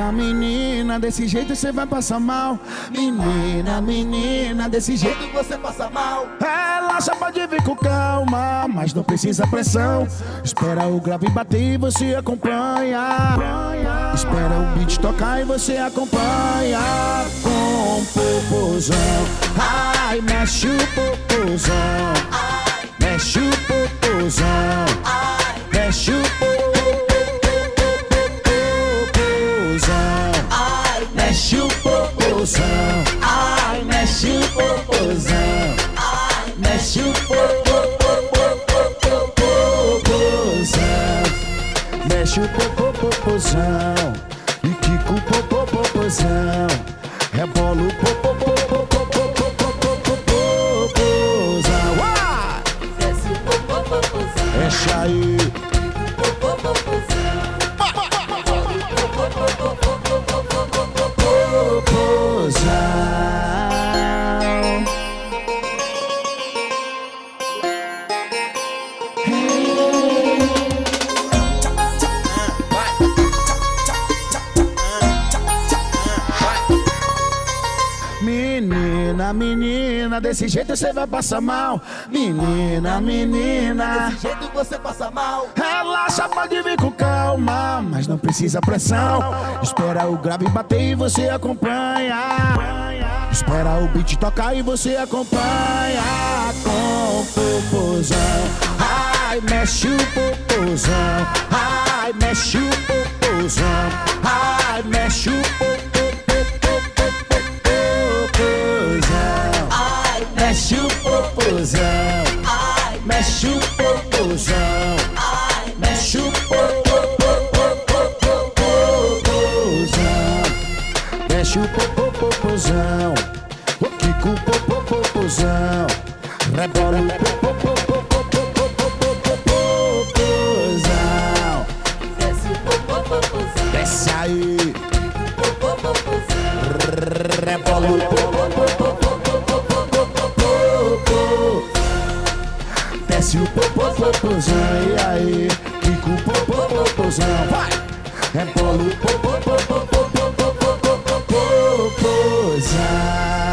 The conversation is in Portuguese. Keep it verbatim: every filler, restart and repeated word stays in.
Menina, menina, desse jeito você vai passar mal. Menina, menina, desse jeito você passa mal. Relaxa, pode vir com calma, mas não precisa pressão. Espera o grave bater e você acompanha. Espera o beat tocar e você acompanha. Com popozão, ai, mexe o popozão. Mexe o popozão, mexe o popozão. Mexe o popozão, ai, mexe o popozão. Mexe o popozão. Mexe o popozão. E quica o popozão. Rebola o popozão. Desce o popozão. Mexe aí. Menina, menina, desse jeito você vai passar mal. Menina, menina, Desse jeito você passa mal. relaxa, pode vir com calma, mas não precisa pressão. Espera o grave bater e você acompanha. Espera o beat tocar e você acompanha. Com popozão, ai, mexe o popozão. Ai, mexe o popozão. Ai, mexe o popozão. Mexe o popozão, mexe o popozão, mexe o popozão, mexe o popozão, o quica o popozão, rebola o popozão. Desce o popozão. Desce aí, rebola o popozão. Desce o popozão, e aí, quica o popozão, vai! Rebola o popozão.